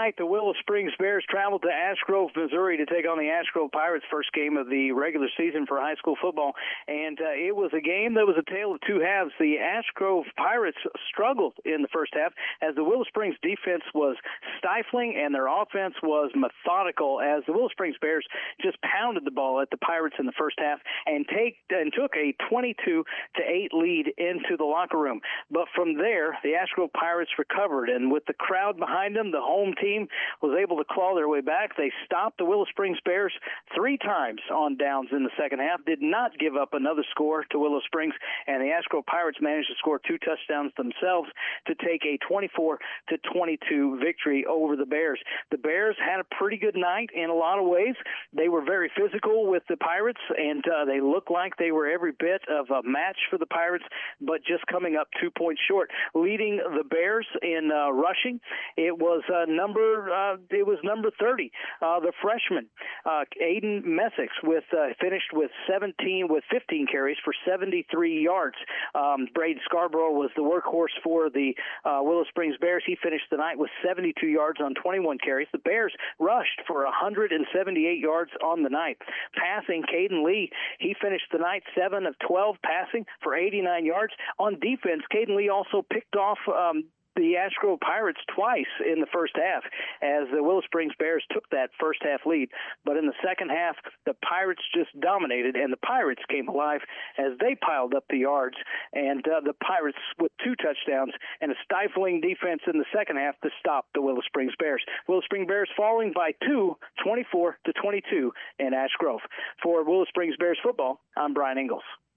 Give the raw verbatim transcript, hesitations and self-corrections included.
Tonight, the Willow Springs Bears traveled to Ash Grove, Missouri to take on the Ash Grove Pirates, first game of the regular season for high school football. And uh, it was a game that was a tale of two halves. The Ash Grove Pirates struggled in the first half as the Willow Springs defense was stifling and their offense was methodical as the Willow Springs Bears just pounded the ball at the Pirates in the first half and take and took a twenty-two to eight lead into the locker room. But from there, the Ash Grove Pirates recovered, and with the crowd behind them, the home team was able to claw their way back. They stopped the Willow Springs Bears three times on downs in the second half, did not give up another score to Willow Springs, and the Ash Grove Pirates managed to score two touchdowns themselves to take a twenty-four to twenty-two victory over the Bears. The Bears had a pretty good night in a lot of ways. They were very physical with the Pirates, and uh, they looked like they were every bit of a match for the Pirates, but just coming up two points short. Leading the Bears in uh, rushing, it was uh, number uh, it was number thirty, uh, the freshman uh, Aiden Messick, with uh, finished with seventeen with fifteen carries for seventy-three yards. Um, Braden Scarborough was the workhorse for the uh, Willow Springs Bears. He finished the night with seventy-two yards on twenty-one carries. The Bears rushed for one hundred seventy-eight yards on the night. Passing, Caden Lee, he finished the night seven of twelve passing for eighty-nine yards. On defense, Caden Lee also picked off um, the Ash Grove Pirates twice in the first half as the Willow Springs Bears took that first half lead. But in the second half, the Pirates just dominated, and the Pirates came alive as they piled up the yards. And uh, the Pirates with two touchdowns and a stifling defense in the second half to stop the Willow Springs Bears. Willow Springs Bears falling by two, twenty-four to twenty-two in Ash Grove. For Willow Springs Bears football, I'm Brian Ingles.